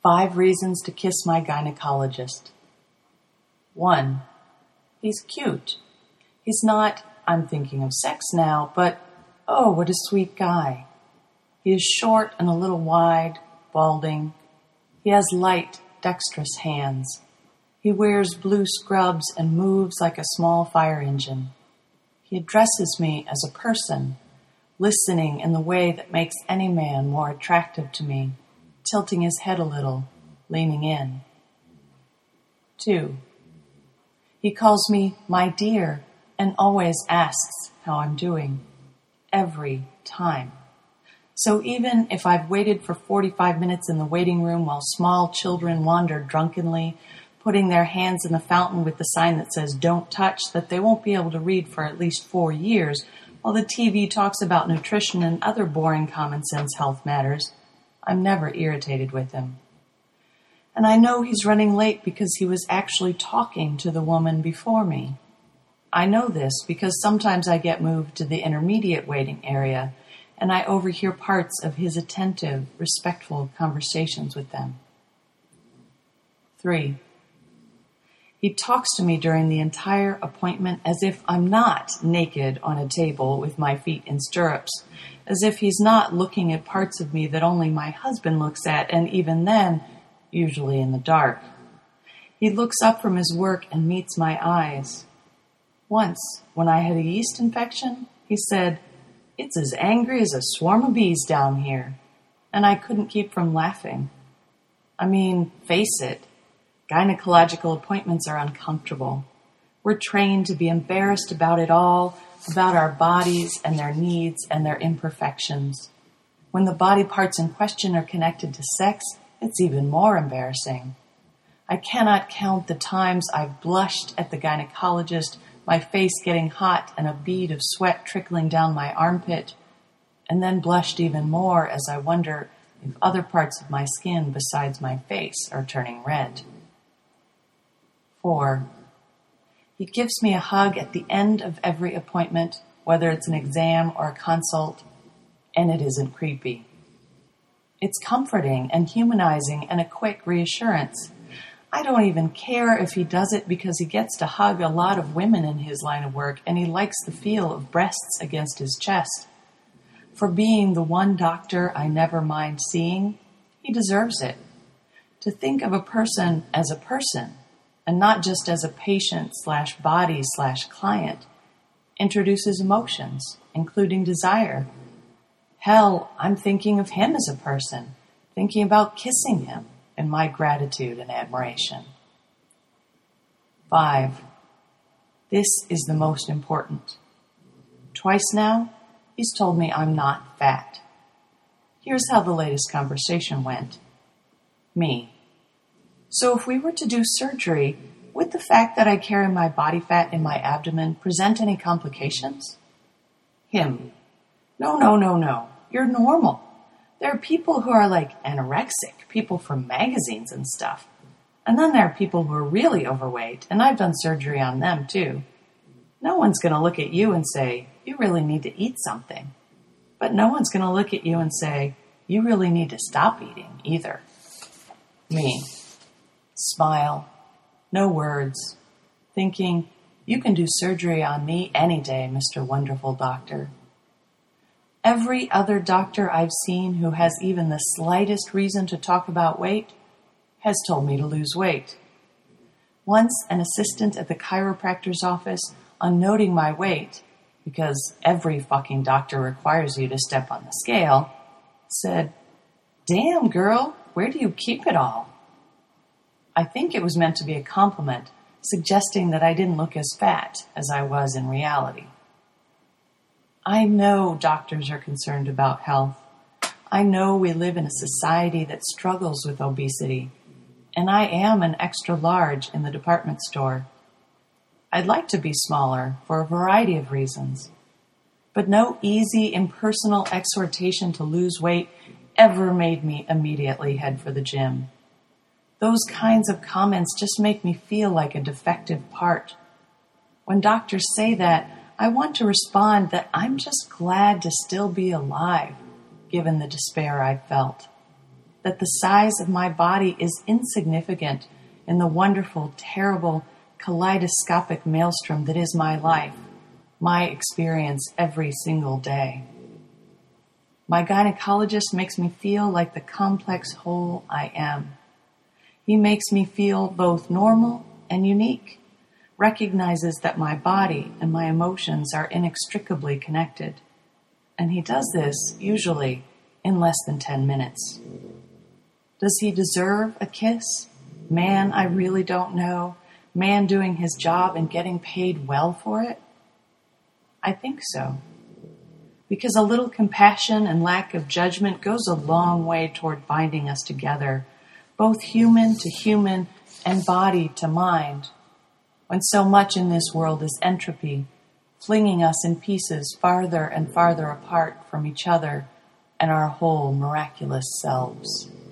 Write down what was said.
5 reasons to kiss my gynecologist. 1. He's cute. He's not, I'm thinking of sex now, but, oh, what a sweet guy. He is short and a little wide, balding. He has light, dexterous hands. He wears blue scrubs and moves like a small fire engine. He addresses me as a person, listening in the way that makes any man more attractive to me, tilting his head a little, leaning in. 2. He calls me my dear and always asks how I'm doing. Every time. So even if I've waited for 45 minutes in the waiting room while small children wander drunkenly, putting their hands in the fountain with the sign that says don't touch that they won't be able to read for at least 4 years, while the TV talks about nutrition and other boring common sense health matters, I'm never irritated with him. And I know he's running late because he was actually talking to the woman before me. I know this because sometimes I get moved to the intermediate waiting area and I overhear parts of his attentive, respectful conversations with them. 3. He talks to me during the entire appointment as if I'm not naked on a table with my feet in stirrups, as if he's not looking at parts of me that only my husband looks at, and even then, usually in the dark. He looks up from his work and meets my eyes. Once, when I had a yeast infection, he said, "It's as angry as a swarm of bees down here," and I couldn't keep from laughing. I mean, face it, gynecological appointments are uncomfortable. We're trained to be embarrassed about it all, about our bodies and their needs and their imperfections. When the body parts in question are connected to sex, it's even more embarrassing. I cannot count the times I've blushed at the gynecologist, my face getting hot and a bead of sweat trickling down my armpit, and then blushed even more as I wonder if other parts of my skin besides my face are turning red. 4. He gives me a hug at the end of every appointment, whether it's an exam or a consult, and it isn't creepy. It's comforting and humanizing and a quick reassurance. I don't even care if he does it because he gets to hug a lot of women in his line of work and he likes the feel of breasts against his chest. For being the one doctor I never mind seeing, he deserves it. To think of a person as a person, and not just as a patient/body/client, introduces emotions, including desire. Hell, I'm thinking of him as a person, thinking about kissing him in my gratitude and admiration. 5. This is the most important. Twice now, he's told me I'm not fat. Here's how the latest conversation went. Me. So if we were to do surgery, would the fact that I carry my body fat in my abdomen present any complications? Him. No. You're normal. There are people who are like anorexic, people from magazines and stuff. And then there are people who are really overweight, and I've done surgery on them too. No one's going to look at you and say, you really need to eat something. But no one's going to look at you and say, you really need to stop eating either. Me. Smile. No words. Thinking, you can do surgery on me any day, Mr. Wonderful Doctor. Every other doctor I've seen who has even the slightest reason to talk about weight has told me to lose weight. Once, an assistant at the chiropractor's office, on noting my weight, because every fucking doctor requires you to step on the scale, said, "Damn, girl, where do you keep it all?" I think it was meant to be a compliment, suggesting that I didn't look as fat as I was in reality. I know doctors are concerned about health. I know we live in a society that struggles with obesity, and I am an extra large in the department store. I'd like to be smaller for a variety of reasons, but no easy, impersonal exhortation to lose weight ever made me immediately head for the gym. Those kinds of comments just make me feel like a defective part. When doctors say that, I want to respond that I'm just glad to still be alive, given the despair I felt. that the size of my body is insignificant in the wonderful, terrible, kaleidoscopic maelstrom that is my life, my experience every single day. My gynecologist makes me feel like the complex whole I am. He makes me feel both normal and unique, recognizes that my body and my emotions are inextricably connected. And he does this, usually, in less than 10 minutes. Does he deserve a kiss? Man I really don't know, man doing his job and getting paid well for it? I think so. Because a little compassion and lack of judgment goes a long way toward binding us together, both human to human and body to mind, when so much in this world is entropy, flinging us in pieces farther and farther apart from each other and our whole miraculous selves.